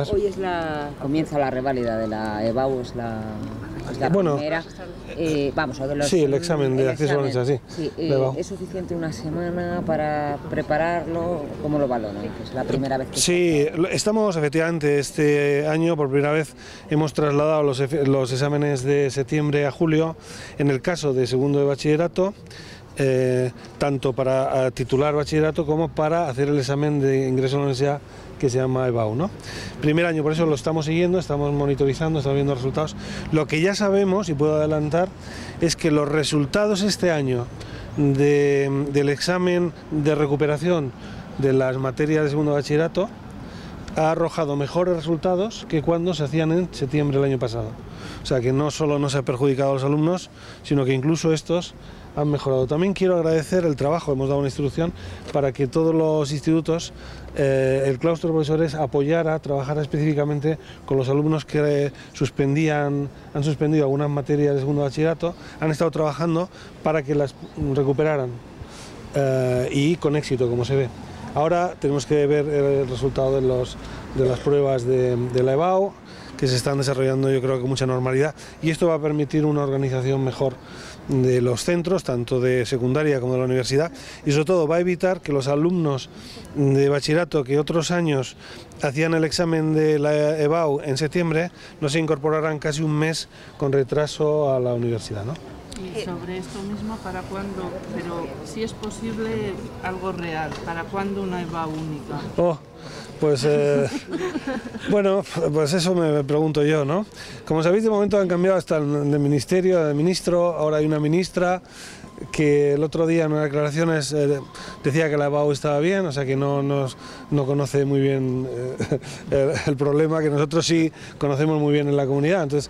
más. Hoy comienza la reválida de la EBAU, es la primera. Vamos, o de los, sí, el examen de acceso a la universidad, sí. ¿Es suficiente una semana para prepararlo? ¿Cómo lo valoran? Es la primera vez que... Sí, estamos efectivamente este año, por primera vez, hemos trasladado los exámenes de septiembre a julio, en el caso de segundo de bachillerato, tanto para titular bachillerato como para hacer el examen de ingreso a la universidad que se llama EBAU, ¿no? Primer año, por eso lo estamos siguiendo, estamos monitorizando, estamos viendo resultados. Lo que ya sabemos, y puedo adelantar, es que los resultados este año del examen de recuperación de las materias de segundo bachillerato ha arrojado mejores resultados que cuando se hacían en septiembre del año pasado. O sea que no solo no se ha perjudicado a los alumnos, sino que incluso estos han mejorado. También quiero agradecer el trabajo, hemos dado una instrucción para que todos los institutos, el claustro de profesores trabajara específicamente con los alumnos que han suspendido algunas materias de segundo bachillerato, han estado trabajando para que las recuperaran y con éxito, como se ve. Ahora tenemos que ver el resultado de las pruebas de la EBAU, que se están desarrollando yo creo que con mucha normalidad, y esto va a permitir una organización mejor de los centros, tanto de secundaria como de la universidad, y sobre todo va a evitar que los alumnos de bachillerato que otros años hacían el examen de la EBAU en septiembre no se incorporaran casi un mes con retraso a la universidad, ¿no? Y sobre esto mismo, ¿para cuándo? Pero si es posible algo real, ¿para cuándo una EBAU única? Pues bueno, pues eso me pregunto yo, ¿no? Como sabéis, de momento han cambiado hasta el ministerio, el ministro, ahora hay una ministra que el otro día en unas declaraciones decía que la EBAU estaba bien, o sea que no conoce muy bien el problema que nosotros sí conocemos muy bien en la comunidad. Entonces,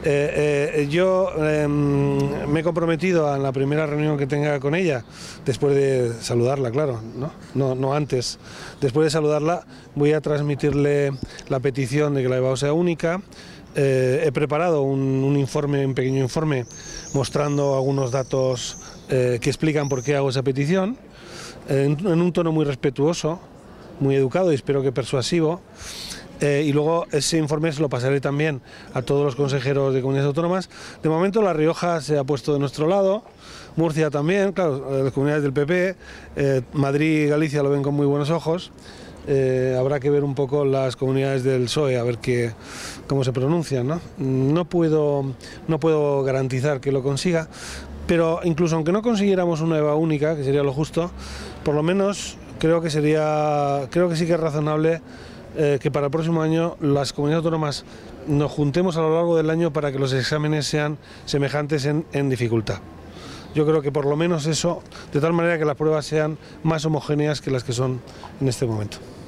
yo me he comprometido en la primera reunión que tenga con ella, después de saludarla, claro, no antes, después de saludarla voy a transmitirle la petición de que la EBAU sea única. He preparado un pequeño informe mostrando algunos datos que explican por qué hago esa petición, en un tono muy respetuoso, muy educado y espero que persuasivo. Y luego ese informe se lo pasaré también a todos los consejeros de comunidades autónomas. De momento La Rioja se ha puesto de nuestro lado, Murcia también, claro, las comunidades del PP, Madrid y Galicia lo ven con muy buenos ojos. Habrá que ver un poco las comunidades del PSOE, a ver cómo se pronuncian, ¿no? No puedo garantizar que lo consiga, pero incluso aunque no consiguiéramos una EBAU única, que sería lo justo, por lo menos creo que sí que es razonable que para el próximo año las comunidades autónomas nos juntemos a lo largo del año para que los exámenes sean semejantes en dificultad. Yo creo que por lo menos eso, de tal manera que las pruebas sean más homogéneas que las que son en este momento.